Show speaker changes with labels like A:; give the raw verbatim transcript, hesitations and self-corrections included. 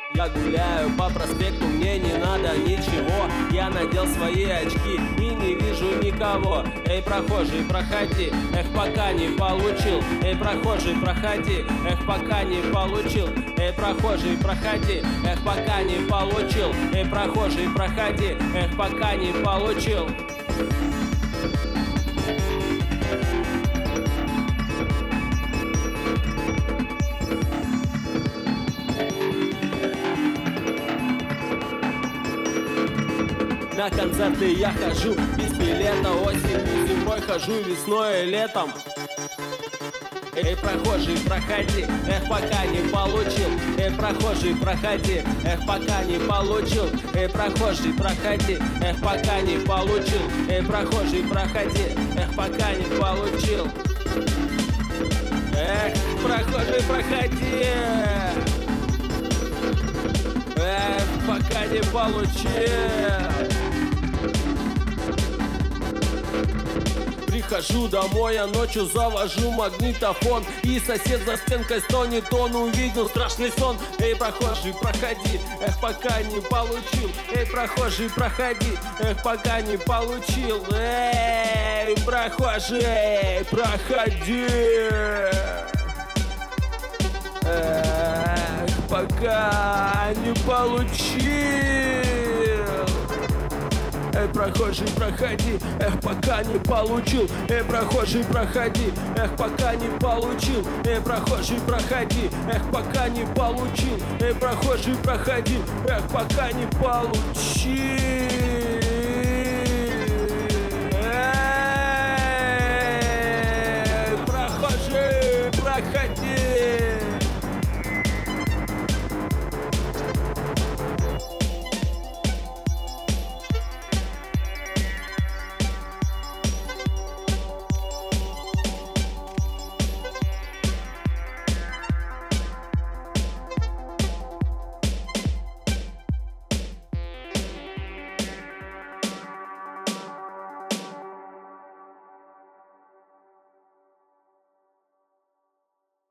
A: Я гуляю по проспекту, мне не надо ничего. Я надел свои очки и не вижу никого. Эй, прохожий, проходи, эх, пока не получил. Эй, прохожий, проходи, эх, пока не получил. Эй, прохожий, проходи, эх, пока не получил. Эй, прохожий, проходи, эх, пока не получил. На концерты я хожу без билета, осенью, зимой хожу, весной и летом. Эй, прохожий, проходи, эх, пока не получил. Эй, прохожий, проходи, эх, пока не получил. Эй, прохожий, проходи, эх, пока не получил. Эй, прохожий, проходи, эх, пока не получил. Эх, прохожий, проходи, эх, пока не получил. Прихожу домой, а ночью завожу магнитофон. И сосед за стенкой стонет, он увидел страшный сон. Эй, прохожий, проходи, эх, пока не получил. Эй, прохожий, проходи, эх, пока не получил. Эй, прохожий, проходи, эх, пока не получил. Эй, прохожий, проходи, эх, пока не получил. Эй, прохожий, проходи, эх, пока не получил. Эй, прохожий, проходи, эх, пока не получил. Эй, прохожий, проходи, эх, пока не получил. Эй, прохожий, проходи.